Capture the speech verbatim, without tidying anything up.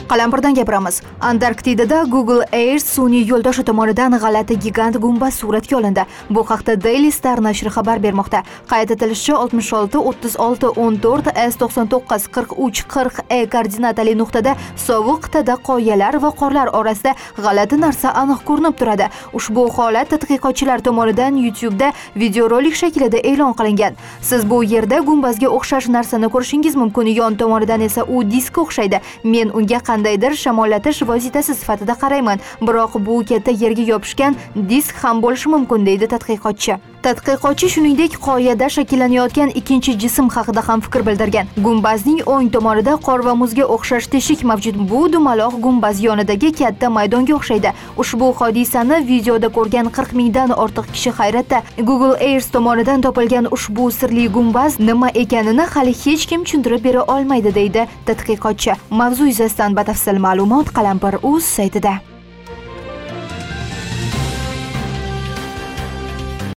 Qalampirdan gapiramiz. Antarktidada Google Earth sun'iy yo'ldoshi tomonidan g'alati gigant gumbaz suratga olindi. Bu haqda Daily Star nashri xabar bermoqda. Qayd etilishicha, oltmish olti o'ttiz olti o'n to'rt S to'qson to'qqiz qirq uch qirq E koordinatali nuqtada sovuq qit'ada qoyalar va qorlar orasida g'alati narsa aniq ko'rinib turadi. Ushbu holat tadqiqotchilar tomonidan YouTube'da videorolik shaklida e'lon qilingan. Siz bu yerda gumbazga o'xshash narsani ko'rishingiz mumkin, yon tomonidan esa u diskka o'xshaydi. Men unga qandaydir shamollatish vositasi sifatida qarayman, biroq bu katta yerga yopishgan disk ham bo'lishi mumkin, deydi tadqiqotchi. Tadqiqotchi shuningdek qoyada shakllanayotgan ikkinchi jism haqida ham fikr bildirgan. Gumbazning o'ng tomonida qor va muzga o'xshash teshik mavjud. Bu dumaloq gumbaz yonidagi katta maydonga o'xshaydi. Ushbu hodisani videoda ko'rgan qirq mingdan ortiq kishi hayratda. Google Earth tomonidan topilgan ushbu sirli gumbaz nima ekanini hali hech kim tushuntirib bera olmaydi, deydi tadqiqotchi. Mavzu yuzasidan batafsil ma'lumot Qalampir.uz saytida.